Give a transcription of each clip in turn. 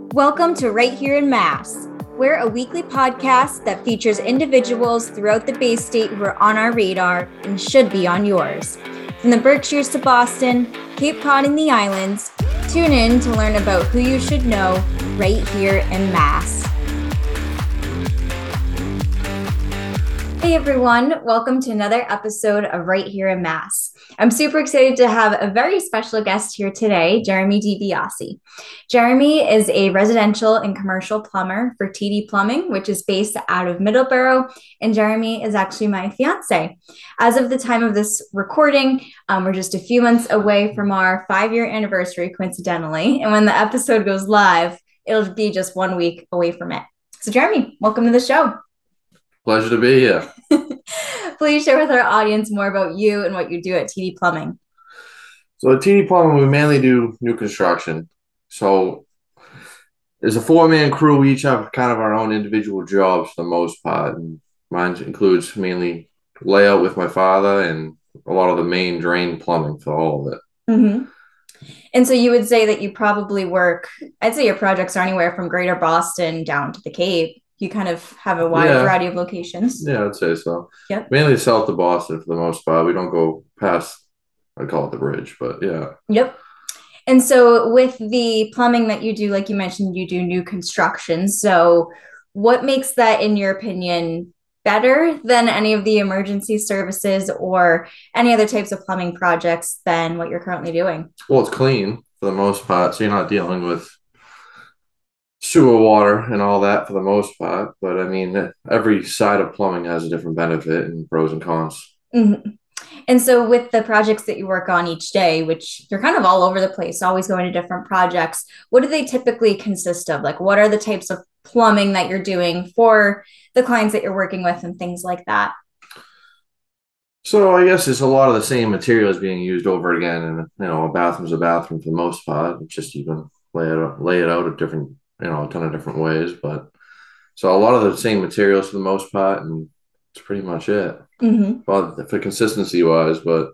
Welcome to Right Here in Mass. We're a weekly podcast that features individuals throughout the Bay State who are on our radar and should be on yours. From the Berkshires to Boston, Cape Cod and the islands, tune in to learn about who you should know right here in Mass. Hey everyone, welcome to another episode of Right Here in Mass. I'm super excited to have a very special guest here today, Jeremy DiBiase. Jeremy is a residential and commercial plumber for TD Plumbing, which is based out of Middleborough, and Jeremy is actually my fiance. As of the time of this recording, we're just a few months away from our 5-year anniversary, coincidentally, and when the episode goes live, it'll be just 1 week away from it. So Jeremy, welcome to the show. Pleasure to be here. Please share with our audience more about you and what you do at TD Plumbing. So at TD Plumbing, we mainly do new construction. So there's a 4-man crew. We each have kind of our own individual jobs for the most part. And mine includes mainly layout with my father and a lot of the main drain plumbing for all of it. Mm-hmm. And so you would say that you probably work, I'd say your projects are anywhere from Greater Boston down to the Cape. You kind of have a wide variety of locations. Yeah, I'd say so. Yep. Mainly south of Boston for the most part. We don't go past, I call it the bridge, but yeah. Yep. And so with the plumbing that you do, like you mentioned, you do new construction. So what makes that, in your opinion, better than any of the emergency services or any other types of plumbing projects than what you're currently doing? Well, it's clean for the most part, so you're not dealing with sewer water and all that for the most part. But I mean, every side of plumbing has a different benefit and pros and cons. Mm-hmm. And so with the projects that you work on each day, which you're kind of all over the place, always going to different projects, what do they typically consist of? Like, what are the types of plumbing that you're doing for the clients that you're working with and things like that? So I guess it's a lot of the same materials being used over again. And, a bathroom's a bathroom for the most part. It's just you can lay it out a different, a ton of different ways. But so a lot of the same materials for the most part, and it's pretty much it. Mm-hmm. Well, for consistency wise, but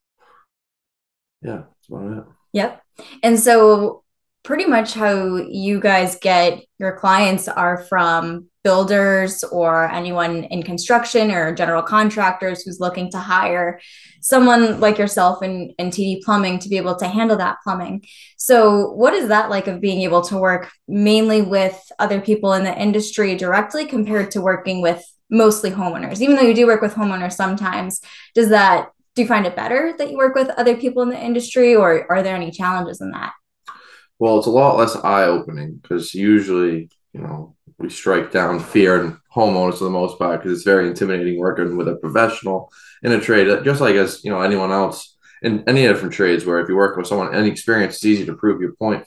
yeah, that's about it. Yep. And so pretty much how you guys get your clients are from builders or anyone in construction or general contractors who's looking to hire someone like yourself in TD Plumbing to be able to handle that plumbing. So what is that like of being able to work mainly with other people in the industry directly compared to working with mostly homeowners? Even though you do work with homeowners sometimes, do you find it better that you work with other people in the industry, or are there any challenges in that? Well, it's a lot less eye-opening because usually, we strike down fear in homeowners for the most part because it's very intimidating working with a professional in a trade, just like as, anyone else in any different trades where if you work with someone inexperienced, it's easy to prove your point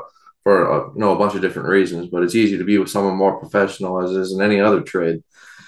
for a bunch of different reasons, but it's easy to be with someone more professional as is in any other trade.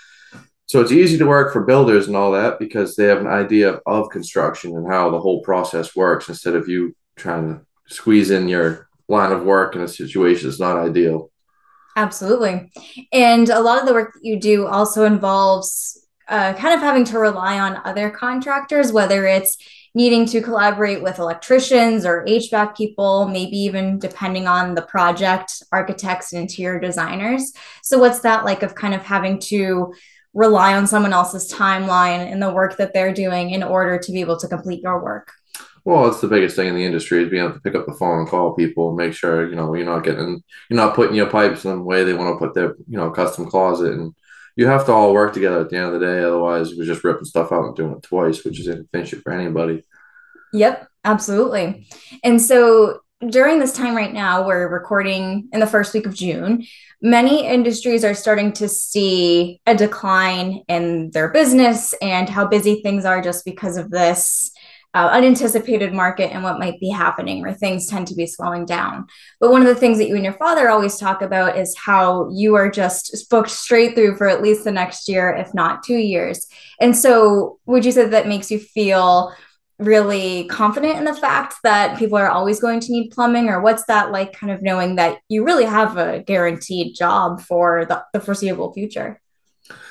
So it's easy to work for builders and all that because they have an idea of construction and how the whole process works instead of you trying to squeeze in your line of work in a situation that's not ideal. Absolutely. And a lot of the work that you do also involves kind of having to rely on other contractors, whether it's needing to collaborate with electricians or HVAC people, maybe even depending on the project, architects and interior designers. So what's that like of kind of having to rely on someone else's timeline and the work that they're doing in order to be able to complete your work? Well, it's the biggest thing in the industry is being able to pick up the phone and call people and make sure, you're not putting your pipes in the way they want to put their, custom closet. And you have to all work together at the end of the day. Otherwise, we're just ripping stuff out and doing it twice, which is inefficient for anybody. Yep, absolutely. And so during this time right now, we're recording in the first week of June. Many industries are starting to see a decline in their business and how busy things are just because of this unanticipated market and what might be happening, where things tend to be slowing down. But one of the things that you and your father always talk about is how you are just booked straight through for at least the next year, if not 2 years. And so would you say that makes you feel really confident in the fact that people are always going to need plumbing, or what's that like, kind of knowing that you really have a guaranteed job for the foreseeable future?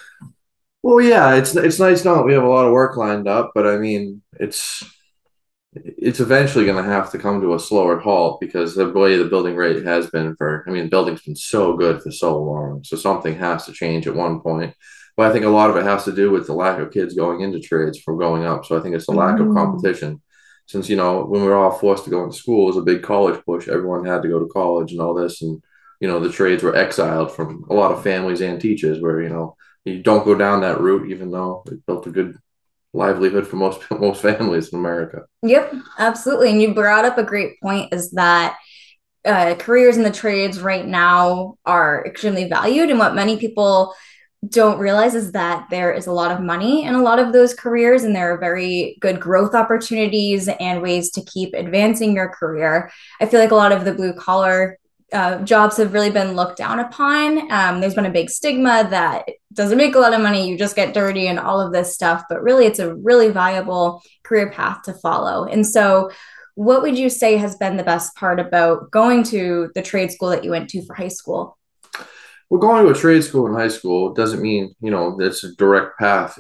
Well, yeah, it's nice knowing that we have a lot of work lined up, but I mean, it's eventually going to have to come to a slower halt because the way the building rate has been for, I mean, the building's been so good for so long. So something has to change at one point. But I think a lot of it has to do with the lack of kids going into trades from going up. So I think it's the lack of Mm. competition. Since, when we were all forced to go into school, it was a big college push. Everyone had to go to college and all this. And, the trades were exiled from a lot of families and teachers where, you don't go down that route, even though it built a good livelihood for most families in America. Yep, absolutely. And you brought up a great point is that careers in the trades right now are extremely valued. And what many people don't realize is that there is a lot of money in a lot of those careers, and there are very good growth opportunities and ways to keep advancing your career. I feel like a lot of the blue collar jobs have really been looked down upon. There's been a big stigma that it doesn't make a lot of money, you just get dirty and all of this stuff. But really, it's a really viable career path to follow. And so, what would you say has been the best part about going to the trade school that you went to for high school? Well, going to a trade school in high school doesn't mean, that's a direct path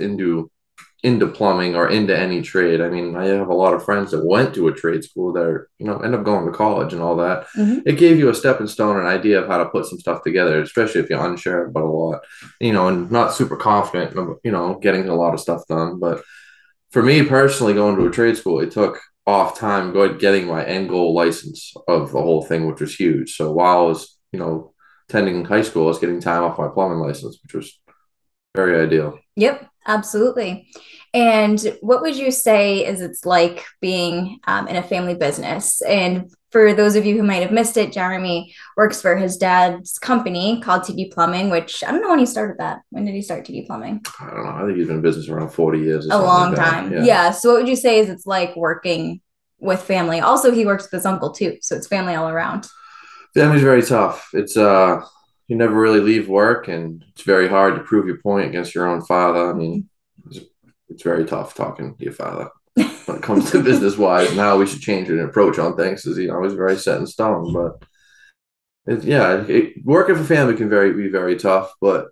into plumbing or into any trade. I mean, I have a lot of friends that went to a trade school that are, end up going to college and all that. Mm-hmm. It gave you a stepping stone, an idea of how to put some stuff together, especially if you're unsure about a lot, and not super confident, getting a lot of stuff done. But for me personally, going to a trade school, it took off time getting my end goal license of the whole thing, which was huge. So while I was, attending high school, I was getting time off my plumbing license, which was very ideal. Yep, absolutely. And what would you say is it's like being in a family business? And for those of you who might have missed it, Jeremy works for his dad's company called TD Plumbing, which I don't know when he started that. When did he start TD Plumbing? I don't know. I think he's been in business around 40 years or A something long like that. time. Yeah. Yeah. So what would you say is it's like working with family? Also, he works with his uncle too. So it's family all around. Family's very tough. It's you never really leave work, and it's very hard to prove your point against your own father. I mean, it's very tough talking to your father when it comes to business wise and how we should change an approach on things. Is he's very set in stone. But working for family can be very tough. But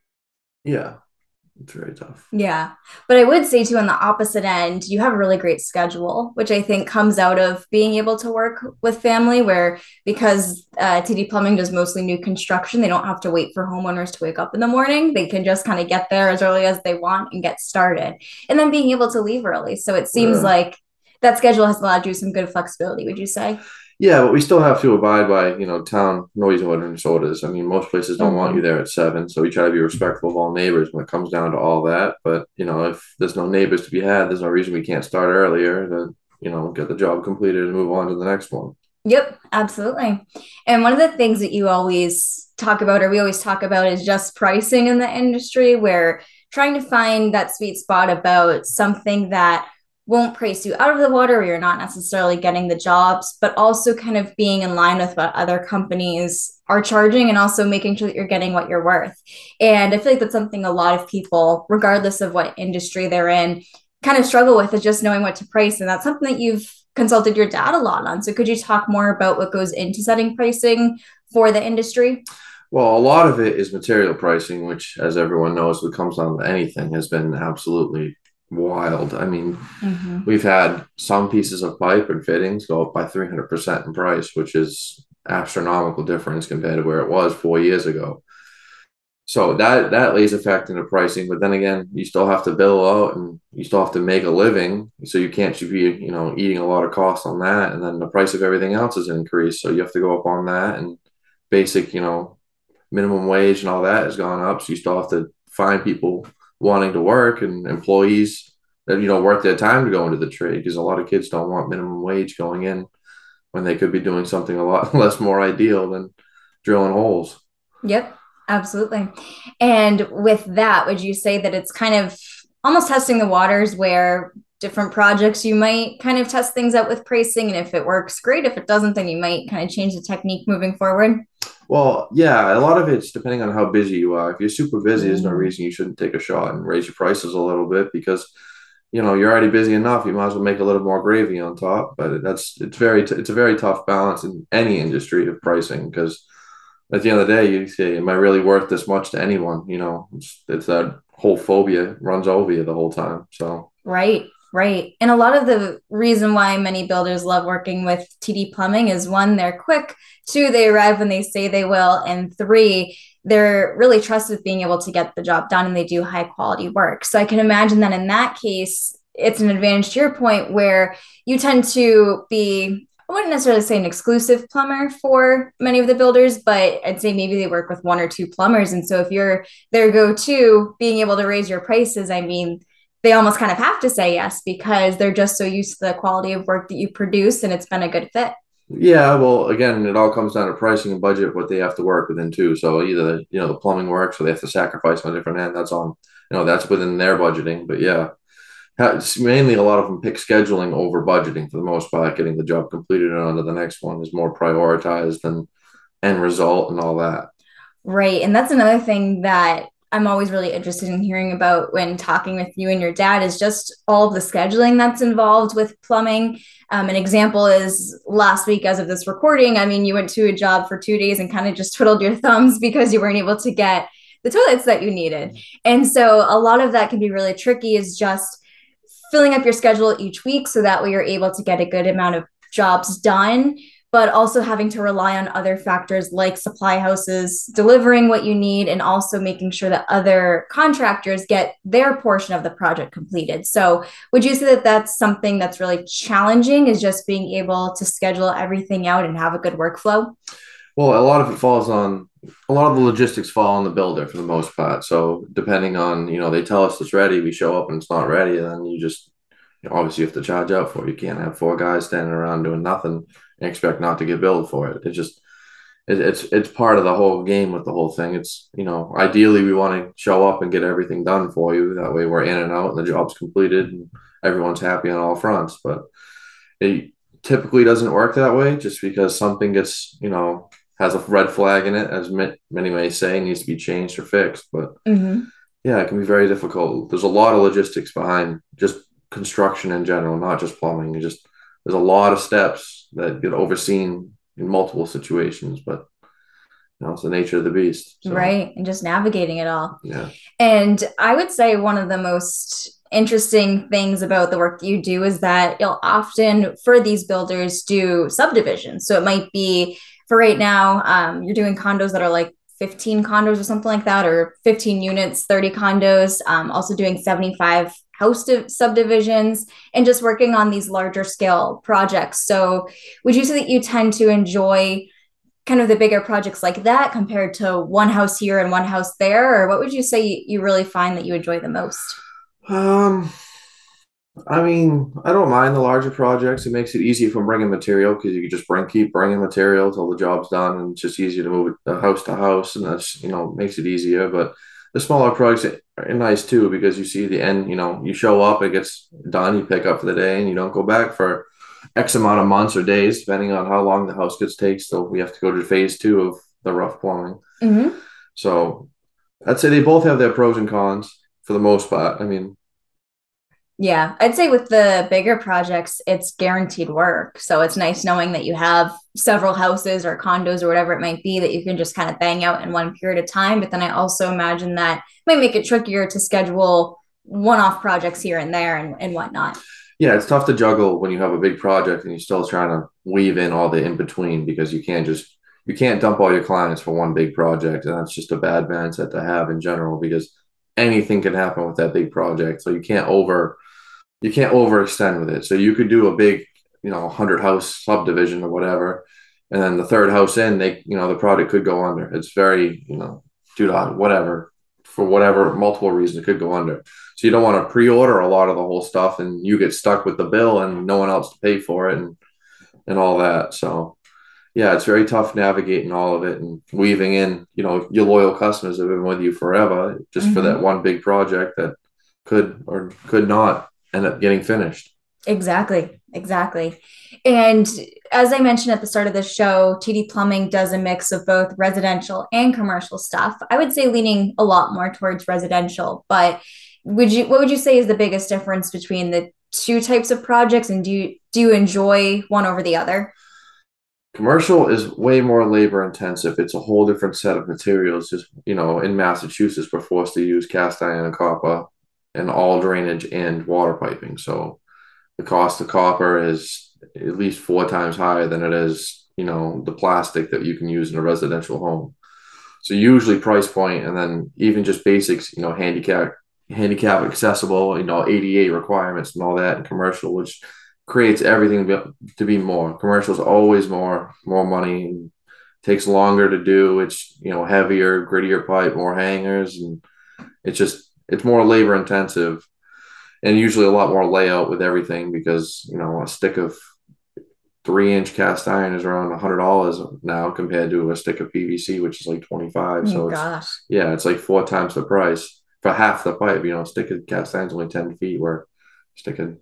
yeah, it's very tough. Yeah. But I would say too, on the opposite end, you have a really great schedule, which I think comes out of being able to work with family, where because TD Plumbing does mostly new construction, they don't have to wait for homeowners to wake up in the morning. They can just kind of get there as early as they want and get started, and then being able to leave early. So it seems Yeah. like that schedule has allowed you some good flexibility, would you say? Yeah, but we still have to abide by, town noise orders. I mean, most places don't want you Mm-hmm. there at 7, so we try to be respectful of all neighbors when it comes down to all that. But, if there's no neighbors to be had, there's no reason we can't start earlier to, get the job completed and move on to the next one. Yep, absolutely. And one of the things that you always talk about, or we always talk about, is just pricing in the industry, where trying to find that sweet spot about something that won't price you out of the water, where you're not necessarily getting the jobs, but also kind of being in line with what other companies are charging and also making sure that you're getting what you're worth. And I feel like that's something a lot of people, regardless of what industry they're in, kind of struggle with, is just knowing what to price. And that's something that you've consulted your dad a lot on. So could you talk more about what goes into setting pricing for the industry? Well, a lot of it is material pricing, which, as everyone knows, when it comes down to anything, has been absolutely wild. I mean, Mm-hmm. we've had some pieces of pipe and fittings go up by 300% in price, which is astronomical difference compared to where it was 4 years ago. So that lays effect into pricing, but then again, you still have to bill out and you still have to make a living. So you can't be, eating a lot of costs on that. And then the price of everything else is increased. So you have to go up on that, and basic, minimum wage and all that has gone up. So you still have to find people wanting to work and employees that, worth their time to go into the trade, because a lot of kids don't want minimum wage going in when they could be doing something a lot less more ideal than drilling holes. Yep, absolutely. And with that, would you say that it's kind of almost testing the waters, where different projects you might kind of test things out with pricing, and if it works, great. If it doesn't, then you might kind of change the technique moving forward? Well, yeah, a lot of it's depending on how busy you are. If you're super busy, there's no Mm. reason you shouldn't take a shot and raise your prices a little bit, because you're already busy enough. You might as well make a little more gravy on top. But it's a very tough balance in any industry of pricing, because at the end of the day, you say, am I really worth this much to anyone? It's that whole phobia runs over you the whole time. So Right. Right. And a lot of the reason why many builders love working with TD Plumbing is one, they're quick, two, they arrive when they say they will, and three, they're really trusted with being able to get the job done and they do high quality work. So I can imagine that in that case, it's an advantage to your point where you tend to be, I wouldn't necessarily say an exclusive plumber for many of the builders, but I'd say maybe they work with one or two plumbers. And so if you're their go to, being able to raise your prices, I mean, they almost kind of have to say yes because they're just so used to the quality of work that you produce and it's been a good fit. Yeah, well, again, it all comes down to pricing and budget, what they have to work within too. So either, the plumbing works, or they have to sacrifice on a different end. That's on, that's within their budgeting. But yeah, it's mainly a lot of them pick scheduling over budgeting for the most part. Getting the job completed and on to the next one is more prioritized than end result and all that. Right. And that's another thing that I'm always really interested in hearing about when talking with you and your dad is just all of the scheduling that's involved with plumbing. An example is last week, as of this recording, I mean, you went to a job for 2 days and kind of just twiddled your thumbs because you weren't able to get the toilets that you needed. And so a lot of that can be really tricky, is just filling up your schedule each week so that way you're able to get a good amount of jobs done, but also having to rely on other factors like supply houses delivering what you need and also making sure that other contractors get their portion of the project completed. So would you say that that's something that's really challenging, is just being able to schedule everything out and have a good workflow? Well, a lot of the logistics fall on the builder for the most part. So depending on, they tell us it's ready, we show up and it's not ready, and then you just, obviously you have to charge out for it. You can't have four guys standing around doing nothing and expect not to get billed for it. It's part of the whole game with the whole thing. It's, ideally we want to show up and get everything done for you. That way we're in and out and the job's completed and everyone's happy on all fronts. But it typically doesn't work that way, just because something gets, has a red flag in it, as many may say, needs to be changed or fixed. But yeah, it can be very difficult. There's a lot of logistics behind just construction in general, not just plumbing. There's a lot of steps that get overseen in multiple situations, but it's the nature of the beast. So. Right. And just navigating it all. Yeah. And I would say one of the most interesting things about the work that you do is that you'll often, for these builders, do subdivisions. So it might be, for right now, you're doing condos that are like 15 condos or something like that, or 15 units, 30 condos, also doing 75 house subdivisions, and just working on these larger scale projects. So would you say that you tend to enjoy kind of the bigger projects like that compared to one house here and one house there? Or what would you say you really find that you enjoy the most? I mean, I don't mind the larger projects. It makes it easy from bringing material, because you can just keep bringing material till the job's done, and it's just easier to move it house to house, and that's, makes it easier. But the smaller projects are nice too, because you see the end, you show up, it gets done, you pick up for the day, and you don't go back for X amount of months or days, depending on how long the house gets takes. So we have to go to phase 2 of the rough plumbing. So I'd say they both have their pros and cons for the most part. I mean, yeah, I'd say with the bigger projects, it's guaranteed work. So it's nice knowing that you have several houses or condos or whatever it might be that you can just kind of bang out in one period of time. But then I also imagine that might make it trickier to schedule one-off projects here and there and whatnot. Yeah, it's tough to juggle when you have a big project and you're still trying to weave in all the in between, because you can't dump all your clients for one big project, and that's just a bad mindset to have in general, because anything can happen with that big project. So you can't overextend with it. So you could do a big, 100 house subdivision or whatever, and then the third house in, the product could go under. It's very, due to whatever, for whatever multiple reasons, it could go under. So you don't want to pre-order a lot of the whole stuff and you get stuck with the bill and no one else to pay for it and all that. So yeah, it's very tough navigating all of it and weaving in, your loyal customers have been with you forever, just for that one big project that could or could not end up getting finished. Exactly. And as I mentioned at the start of the show, TD Plumbing does a mix of both residential and commercial stuff. I would say leaning a lot more towards residential, but what would you say is the biggest difference between the two types of projects, and do you enjoy one over the other? Commercial is way more labor intensive. It's a whole different set of materials. Just, in Massachusetts, we're forced to use cast iron and copper and all drainage and water piping. So the cost of copper is at least 4 times higher than it is, the plastic that you can use in a residential home. So usually price point, and then even just basics, handicap accessible, ADA requirements and all that in commercial, which creates everything to be more. Commercial is always more money, and takes longer to do. It's, heavier, grittier pipe, more hangers, and it's more labor intensive, and usually a lot more layout with everything because, a stick of 3-inch cast iron is around $100 now compared to a stick of PVC, which is like 25. Oh So gosh. it's like 4 times the price for half the pipe. Stick of cast iron is only 10 feet, where stick of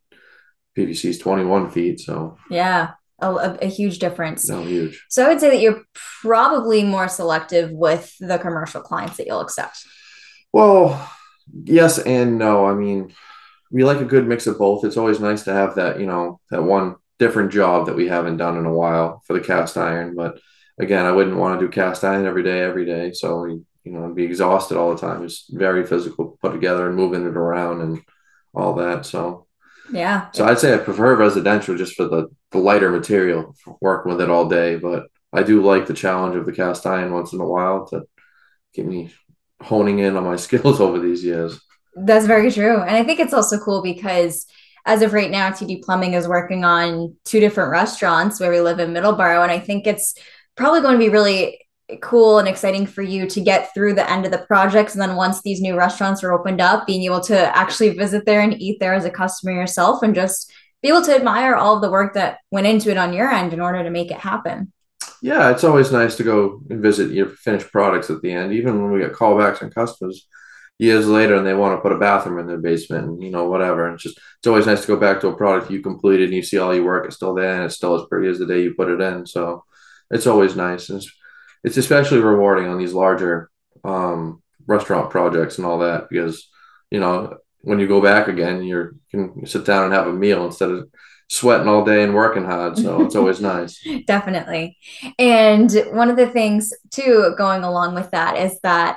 PVC is 21 feet. So Yeah, a huge difference. no, huge. So I would say that you're probably more selective with the commercial clients that you'll accept. Well, yes and no. I mean, we like a good mix of both. It's always nice to have that, that one different job that we haven't done in a while for the cast iron. But again, I wouldn't want to do cast iron every day. So, I'd be exhausted all the time. It's very physical to put together and moving it around and all that. So, Yeah, I'd say I prefer residential just for the lighter material, working with it all day. But I do like the challenge of the cast iron once in a while to get me honing in on my skills over these years. that's very true. And I think it's also cool because as of right now, TD Plumbing is working on two different restaurants where we live in Middleborough. And I think it's probably going to be really cool and exciting for you to get through the end of the projects. And then once these new restaurants are opened up, being able to actually visit there and eat there as a customer yourself and just be able to admire all of the work that went into it on your end in order to make it happen. Yeah, it's always nice to go and visit your finished products at the end, even when we get callbacks on customers years later and they want to put a bathroom in their basement and, whatever. And it's always nice to go back to a product you completed and you see all your work is still there and it's still as pretty as the day you put it in. So it's always nice. And it's especially rewarding on these larger restaurant projects and all that because, when you go back again, you can sit down and have a meal instead of sweating all day and working hard. So it's always nice. Definitely. And one of the things too, going along with that is that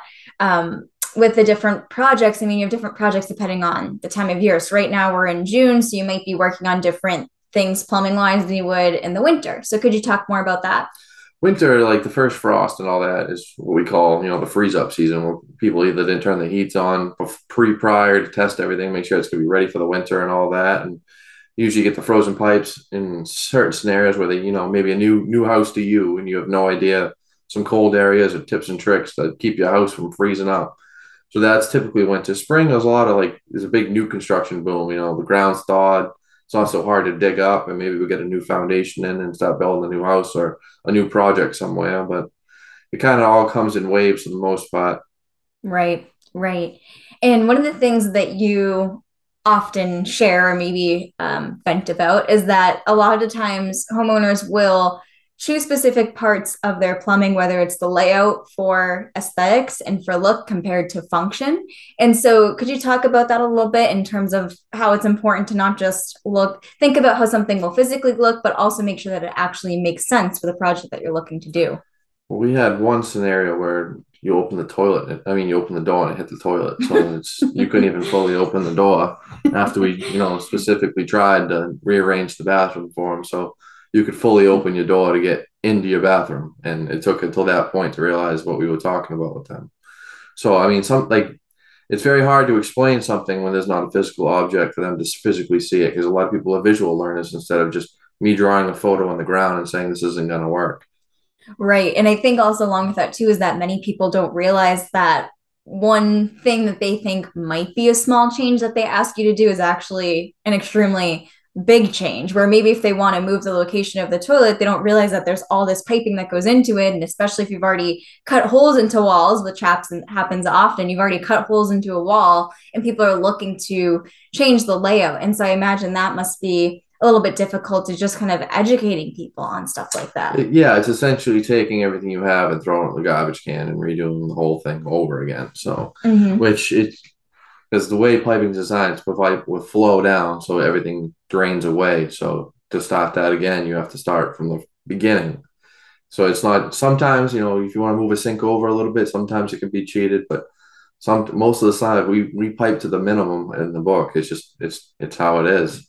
with the different projects, I mean, you have different projects depending on the time of year. So right now we're in June, so you might be working on different things plumbing wise than you would in the winter. So could you talk more about that? Winter, like the first frost and all that, is what we call, the freeze up season, where people either didn't turn the heats on prior to test everything, make sure it's going to be ready for the winter and all that. And usually you get the frozen pipes in certain scenarios where they, maybe a new house to you and you have no idea some cold areas or tips and tricks that keep your house from freezing up. So that's typically winter. Spring, there's a big new construction boom. The ground's thawed. It's not so hard to dig up, and maybe we get a new foundation in and start building a new house or a new project somewhere. But it kind of all comes in waves for the most part. Right, right. And one of the things that you often share or maybe vent about is that a lot of the times homeowners will choose specific parts of their plumbing, whether it's the layout for aesthetics and for look compared to function. And so, could you talk about that a little bit in terms of how it's important to not just think about how something will physically look, but also make sure that it actually makes sense for the project that you're looking to do? Well, we had one scenario where you open the toilet. I mean, you open the door and it hit the toilet. So you couldn't even fully open the door after we, specifically tried to rearrange the bathroom for them. So you could fully open your door to get into your bathroom. And it took until that point to realize what we were talking about with them. So, I mean, it's very hard to explain something when there's not a physical object for them to physically see it because a lot of people are visual learners instead of just me drawing a photo on the ground and saying this isn't going to work. Right. And I think also along with that too is that many people don't realize that one thing that they think might be a small change that they ask you to do is actually an extremely big change where maybe if they want to move the location of the toilet, they don't realize that there's all this piping that goes into it. And especially if you've already cut holes into walls, which happens often, you've already cut holes into a wall and people are looking to change the layout. And so I imagine that must be a little bit difficult to just kind of educating people on stuff like that. Yeah, it's essentially taking everything you have and throwing it in the garbage can and redoing the whole thing over again. So, which it because the way piping is designed to provide with flow down, so everything drains away. So to start that again, you have to start from the beginning. So it's not sometimes, if you want to move a sink over a little bit, sometimes it can be cheated, but most of the time we pipe to the minimum in the book. It's just it's how it is.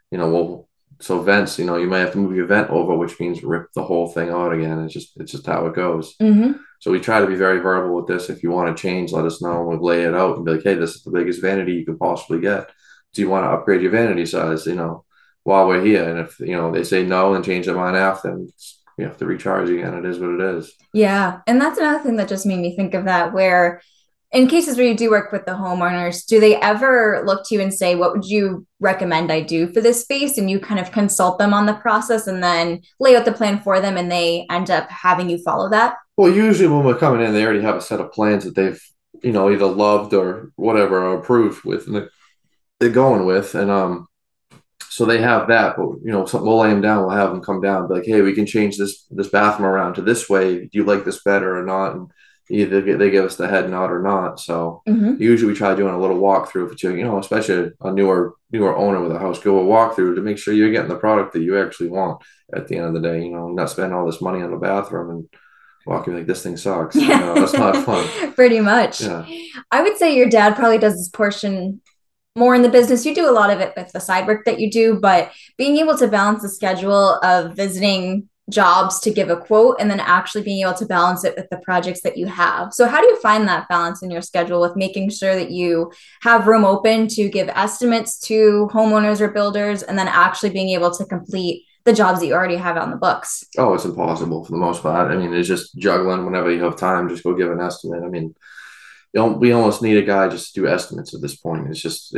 well, so vents, you might have to move your vent over, which means rip the whole thing out again. It's just how it goes. Mm-hmm. So we try to be very verbal with this. If you want to change, let us know. We'll lay it out and be like, hey, this is the biggest vanity you could possibly get. Do you want to upgrade your vanity size, while we're here? And if, they say no and change their mind after, then we have to recharge again. It is what it is. Yeah. And that's another thing that just made me think of that, where in cases where you do work with the homeowners, do they ever look to you and say, what would you recommend I do for this space? And you kind of consult them on the process and then lay out the plan for them, and they end up having you follow that? Well, usually when we're coming in, they already have a set of plans that they've, either loved or whatever, or approved with, and they're going with. And so they have that, but something, we'll lay them down, we'll have them come down, be like, hey, we can change this bathroom around to this way. Do you like this better or not? And either they give us the head nod or not. So Mm-hmm. usually we try doing a little walkthrough for you, especially a newer owner with a house, go a walkthrough to make sure you're getting the product that you actually want at the end of the day. Not spending all this money on the bathroom and walking like this thing sucks. That's not fun. Pretty much. Yeah. I would say your dad probably does this portion more in the business. You do a lot of it with the side work that you do, but being able to balance the schedule of visiting jobs to give a quote and then actually being able to balance it with the projects that you have. So how do you find that balance in your schedule with making sure that you have room open to give estimates to homeowners or builders and then actually being able to complete the jobs that you already have on the books? Oh, it's impossible for the most part. I mean, it's just juggling whenever you have time, just go give an estimate. I mean, we almost need a guy just to do estimates at this point.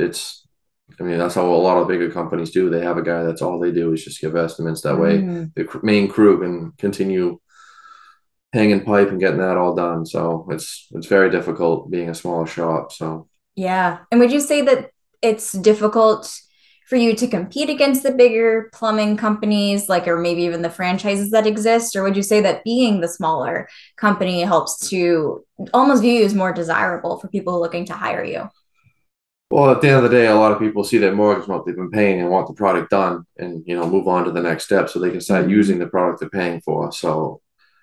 I mean, that's how a lot of bigger companies do. They have a guy that's all they do is just give estimates. That way, the main crew can continue hanging pipe and getting that all done. So it's very difficult being a smaller shop. So Yeah. And would you say that it's difficult for you to compete against the bigger plumbing companies, like, or maybe even the franchises that exist? Or would you say that being the smaller company helps to almost view you as more desirable for people looking to hire you? well, at the end of the day, a lot of people see their mortgage, what they've been paying, and want the product done, and move on to the next step, so they can start using the product they're paying for. So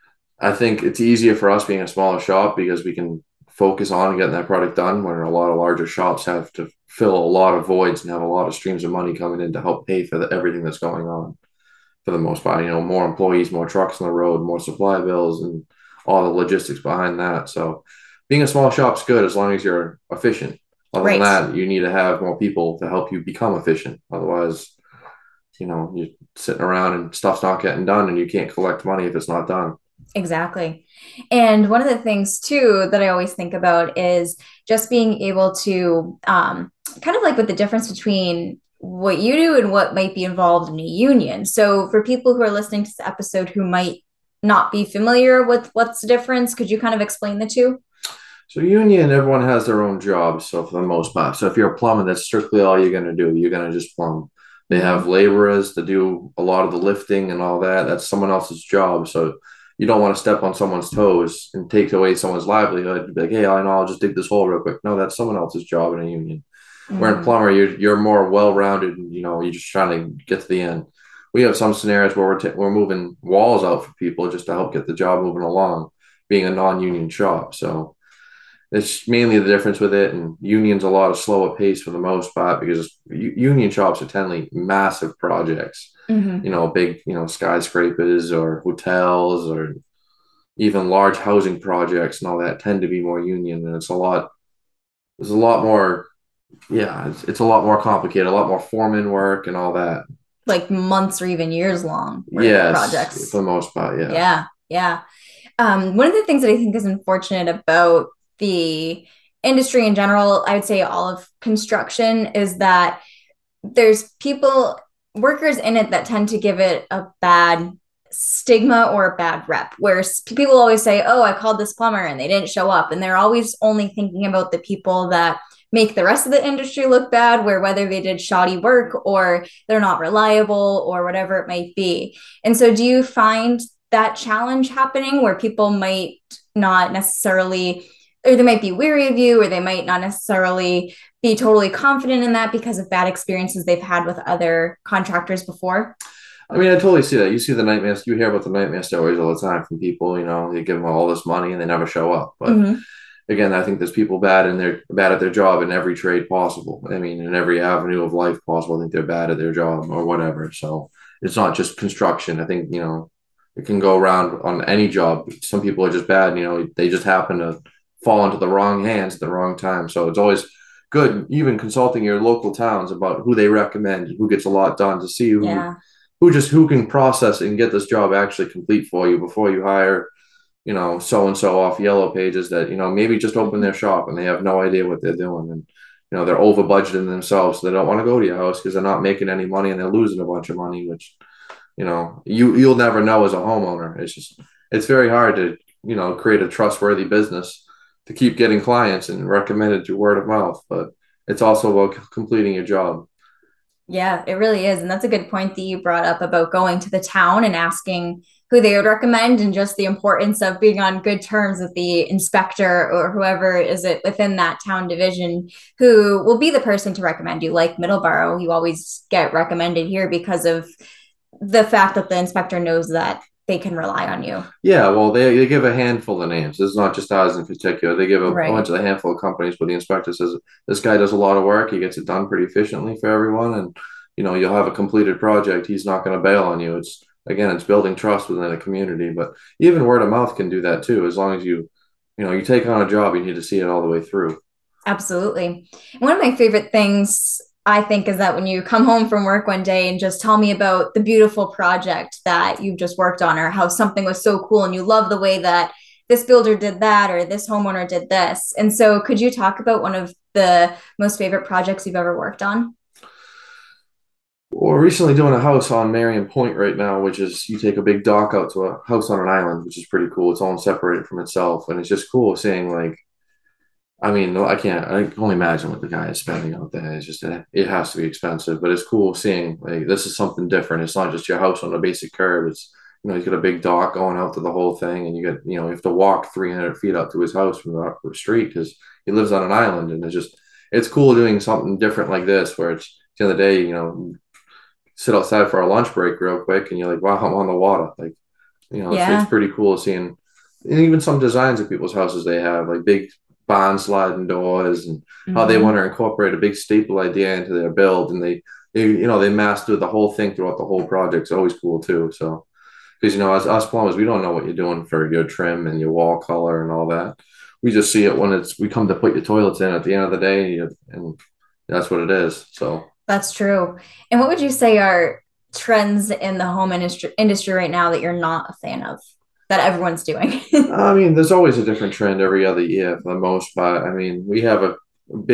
I think it's easier for us being a smaller shop because we can focus on getting that product done when a lot of larger shops have to fill a lot of voids and have a lot of streams of money coming in to help pay for everything that's going on for the most part. More employees, more trucks on the road, more supply bills, and all the logistics behind that. So being a small shop's good as long as you're efficient. Other than Right. that, you need to have more people to help you become efficient. Otherwise, you're sitting around and stuff's not getting done and you can't collect money if it's not done. Exactly. And one of the things too that I always think about is just being able to kind of like with the difference between what you do and what might be involved in a union. So for people who are listening to this episode who might not be familiar with what's the difference, could you kind of explain the two? So union, everyone has their own job. So for the most part, so if you're a plumber, that's strictly all you're going to do. You're going to just plumb. They have laborers to do a lot of the lifting and all that. That's someone else's job. So you don't want to step on someone's toes and take away someone's livelihood. Be like, hey, I know, I'll just dig this hole real quick. No, that's someone else's job in a union. Where in plumber, you're more well-rounded. And, you're just trying to get to the end. We have some scenarios where we're moving walls out for people just to help get the job moving along, being a non-union shop. So it's mainly the difference with it. And union's a lot of slower pace for the most part because union shops are generally massive projects. Mm-hmm. Big, skyscrapers or hotels or even large housing projects and all that tend to be more union. And there's a lot more, yeah, it's a lot more complicated, a lot more foreman work and all that. Like months or even years long Yes, projects. for the most part, yeah. Yeah. Yeah. One of the things that I think is unfortunate about the industry in general, I would say all of construction, is that there's workers in it that tend to give it a bad stigma or a bad rep, where people always say, oh, I called this plumber and they didn't show up. And they're always only thinking about the people that make the rest of the industry look bad, where whether they did shoddy work or they're not reliable or whatever it might be. And so do you find that challenge happening where people might not necessarily, or they might be weary of you, or they might not necessarily be totally confident in that because of bad experiences they've had with other contractors before? I mean, I totally see that. You see the nightmares, you hear about the nightmare stories all the time from people, you give them all this money and they never show up. But again, I think there's people bad at their job in every trade possible. I mean, in every avenue of life possible. I think they're bad at their job or whatever. So it's not just construction. I think, it can go around on any job. Some people are just bad, they just happen to fall into the wrong hands at the wrong time. So it's always good, even consulting your local towns about who they recommend, who gets a lot done, to see Yeah. who can process and get this job actually complete for you before you hire, so and so off Yellow Pages that, maybe just open their shop and they have no idea what they're doing. And, they're over budgeting themselves. So they don't want to go to your house because they're not making any money and they're losing a bunch of money, which, you'll never know as a homeowner. It's very hard to, create a trustworthy business to keep getting clients and recommended through word of mouth. But it's also about completing your job. Yeah, it really is. And that's a good point that you brought up about going to the town and asking who they would recommend, and just the importance of being on good terms with the inspector or whoever is it within that town division who will be the person to recommend you. Like Middleborough, you always get recommended here because of the fact that the inspector knows that they can rely on you. Yeah, well, they give a handful of names. It's not just ours in particular. They give a Right. bunch of a handful of companies, but the inspector says this guy does a lot of work. He gets it done pretty efficiently for everyone, and you'll have a completed project. He's not going to bail on you. It's building trust within a community. But even word of mouth can do that too, as long as you take on a job, you need to see it all the way through. Absolutely. One of my favorite things I think is that when you come home from work one day and just tell me about the beautiful project that you've just worked on, or how something was so cool and you love the way that this builder did that or this homeowner did this. And so could you talk about one of the most favorite projects you've ever worked on? We're recently doing a house on Marion Point right now, which is you take a big dock out to a house on an island, which is pretty cool. It's all separated from itself, and it's just cool seeing like I mean, no, I can't. I can only imagine what the guy is spending out there. It's just it has to be expensive, but it's cool seeing like this is something different. It's not just your house on a basic curb. It's he's got a big dock going out to the whole thing, and you have to walk 300 feet out to his house from the street because he lives on an island, and it's cool doing something different like this where it's the other day, sit outside for a lunch break real quick, and you're like, wow, I'm on the water. Like, it's Yeah. pretty cool seeing, and even some designs of people's houses they have like big barn sliding doors and how they want Mm-hmm. to incorporate a big staple idea into their build, and they master the whole thing throughout the whole project. It's always cool too. So because as us plumbers, we don't know what you're doing for your trim and your wall color and all that. We just see it when we come to put your toilets in at the end of the day, and that's what it is. So That's true. And what would you say are trends in the home industry right now that you're not a fan of, that everyone's doing? I mean, there's always a different trend every other year for the most part. I mean, we have a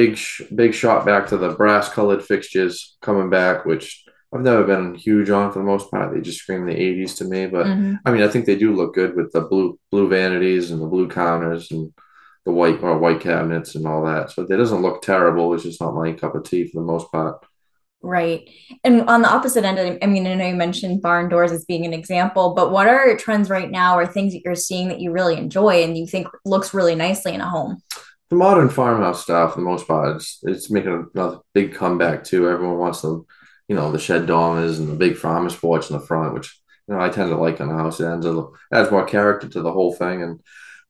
big shot back to the brass colored fixtures coming back, which I've never been huge on for the most part. They just scream the 80s to me, but Hmm. I mean, I think they do look good with the blue vanities and the blue counters and the white cabinets and all that. So it doesn't look terrible. It's just not my cup of tea for the most part. Right. And on the opposite end, I mean, I know you mentioned barn doors as being an example, but what are trends right now or things that you're seeing that you really enjoy and you think looks really nicely in a home? The modern farmhouse stuff, for the most part, it's making another big comeback too. Everyone wants the shed dormers and the big farmer's porch in the front, which I tend to like on a house. Adds more character to the whole thing, and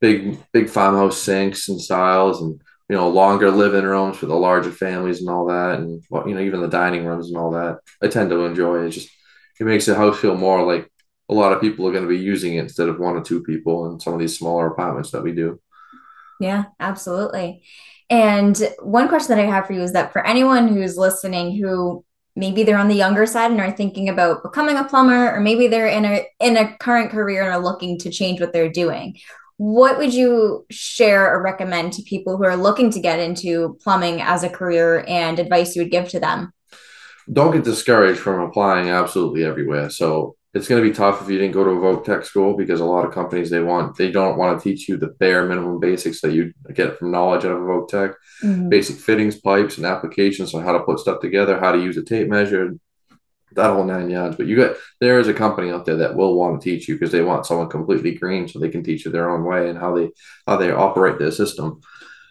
big farmhouse sinks and styles, and longer living rooms for the larger families and all that, and well, even the dining rooms and all that. I tend to enjoy it. It makes the house feel more like a lot of people are going to be using it instead of one or two people in some of these smaller apartments that we do. Yeah, absolutely. And one question that I have for you is that for anyone who's listening who maybe they're on the younger side and are thinking about becoming a plumber, or maybe they're in a current career and are looking to change what they're doing, what would you share or recommend to people who are looking to get into plumbing as a career, and advice you would give to them? Don't get discouraged from applying absolutely everywhere. So it's going to be tough if you didn't go to a Voc Tech school because a lot of companies they don't want to teach you the bare minimum basics that you get from knowledge out of a Voc Tech, Mhm. basic fittings, pipes, and applications on how to put stuff together, how to use a tape measure, that whole 9 yards. But there is a company out there that will want to teach you because they want someone completely green so they can teach you their own way and how they operate their system.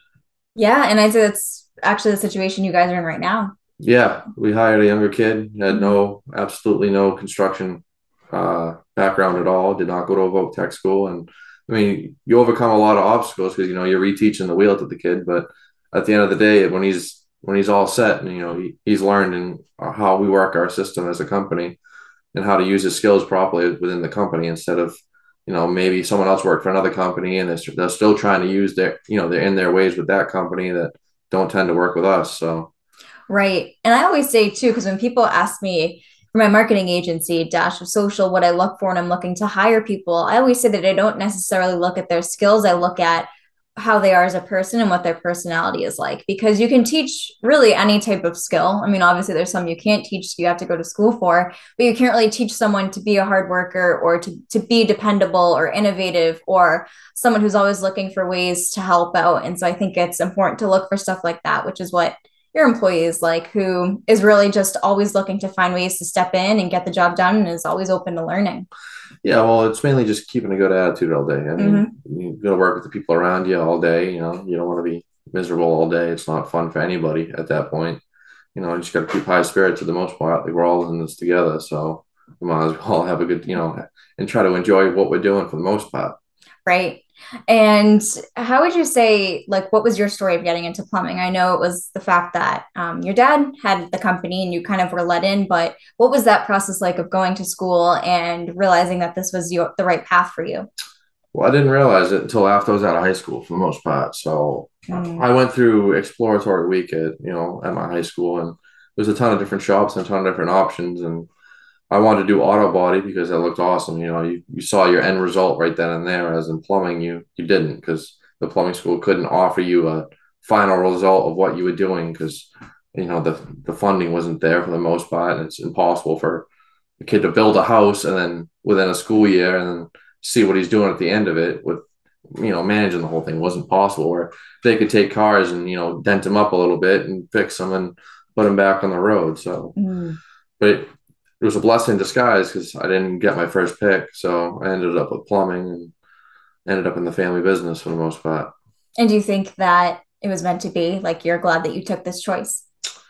Yeah, and I'd say that's actually the situation you guys are in right now. Yeah, we hired a younger kid, had Mhm. absolutely no construction background at all, did not go to a Voc Tech school, and I mean, you overcome a lot of obstacles because, you're reteaching the wheel to the kid, but at the end of the day, when he's all set and, he's learned and how we work our system as a company and how to use his skills properly within the company instead of, maybe someone else worked for another company and they're still trying to use they're in their ways with that company that don't tend to work with us. So. Right. And I always say too, because when people ask me for my marketing agency, Dash of Social, what I look for when I'm looking to hire people, I always say that I don't necessarily look at their skills. I look at how they are as a person and what their personality is like, because you can teach really any type of skill. I mean, obviously there's some you can't teach, you have to go to school for, but you can't really teach someone to be a hard worker or to be dependable or innovative or someone who's always looking for ways to help out. And so I think it's important to look for stuff like that, which is what your employee is like, who is really just always looking to find ways to step in and get the job done and is always open to learning. Yeah, well, it's mainly just keeping a good attitude all day. I mean, you're going to work with the people around you all day. You don't want to be miserable all day. It's not fun for anybody at that point. You just got to keep high spirits for the most part. Like, we're all in this together. So we might as well have a good, and try to enjoy what we're doing for the most part. Right. And how would you say, like, what was your story of getting into plumbing? I know it was the fact that your dad had the company and you kind of were let in, but what was that process like of going to school and realizing that this was the right path for you? Well, I didn't realize it until after I was out of high school for the most part. So I went through exploratory week at my high school, and there's a ton of different shops and a ton of different options. And I wanted to do auto body because that looked awesome. You saw your end result right then and there. As in plumbing, you didn't, because the plumbing school couldn't offer you a final result of what you were doing because, the funding wasn't there for the most part. And it's impossible for a kid to build a house and then within a school year and then see what he's doing at the end of it with, managing the whole thing wasn't possible, where they could take cars and, dent them up a little bit and fix them and put them back on the road. So, but it was a blessing in disguise because I didn't get my first pick. So I ended up with plumbing and ended up in the family business for the most part. And do you think that it was meant to be? Like, you're glad that you took this choice?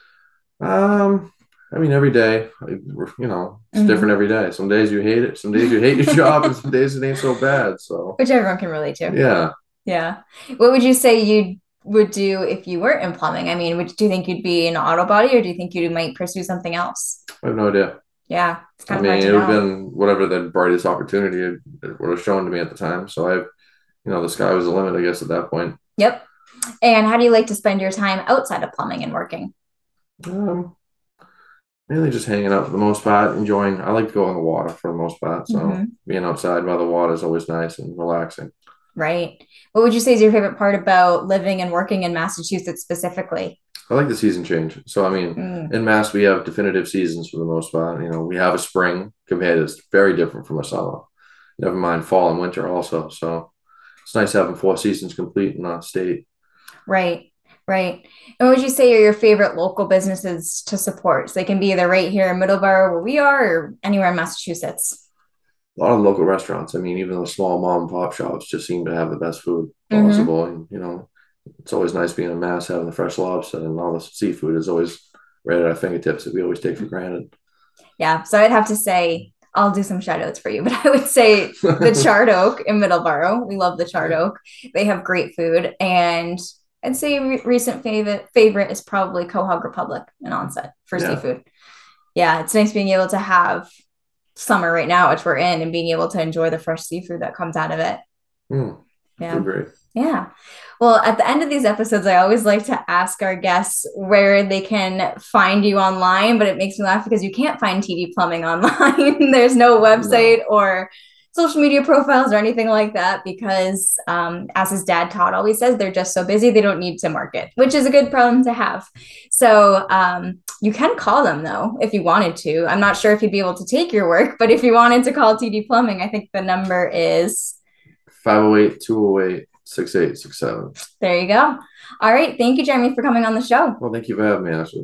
I mean, every day, it's different every day. Some days you hate it. Some days you hate your job and some days it ain't so bad. So, which everyone can relate to. Yeah. Yeah. What would you say you would do if you weren't in plumbing? I mean, do you think you'd be in auto body or do you think you might pursue something else? I have no idea. Yeah. It's kind of hard to know. It would have been whatever the brightest opportunity it would have shown to me at the time. So the sky was the limit, I guess, at that point. Yep. And how do you like to spend your time outside of plumbing and working? Mainly just hanging out for the most part, enjoying. I like to go on the water for the most part. So being outside by the water is always nice and relaxing. Right. What would you say is your favorite part about living and working in Massachusetts specifically? I like the season change. So, I mean, in Mass, we have definitive seasons for the most part. We have a spring compared to, it's very different from a summer. Never mind fall and winter also. So it's nice having 4 seasons complete in our state. Right. Right. And what would you say are your favorite local businesses to support? So they can be either right here in Middleborough where we are or anywhere in Massachusetts. A lot of local restaurants. I mean, even the small mom and pop shops just seem to have the best food possible. And, it's always nice being in Mass, having the fresh lobster and all the seafood is always right at our fingertips that we always take for granted. Yeah. So I'd have to say, I'll do some shout outs for you, but I would say the Charred Oak in Middleborough. We love the Charred Oak. They have great food. And I'd say recent favorite is probably Quahog Republic in Onset for seafood. Yeah. It's nice being able to have summer right now, which we're in, and being able to enjoy the fresh seafood that comes out of it. Yeah. Great. Yeah. Well, at the end of these episodes, I always like to ask our guests where they can find you online, but it makes me laugh because you can't find TD Plumbing online. There's no website or social media profiles or anything like that because, as his dad, Todd, always says, they're just so busy, they don't need to market, which is a good problem to have. So you can call them, though, if you wanted to. I'm not sure if you'd be able to take your work, but if you wanted to call TD Plumbing, I think the number is 508-208-6867. There you go. All right. Thank you, Jeremy, for coming on the show. Well, thank you for having me, Ashley.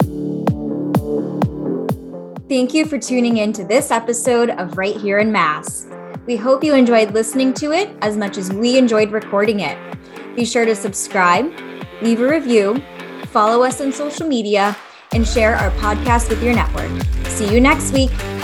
Thank you for tuning in to this episode of Right Here in Mass. We hope you enjoyed listening to it as much as we enjoyed recording it. Be sure to subscribe, leave a review, follow us on social media, and share our podcast with your network. See you next week.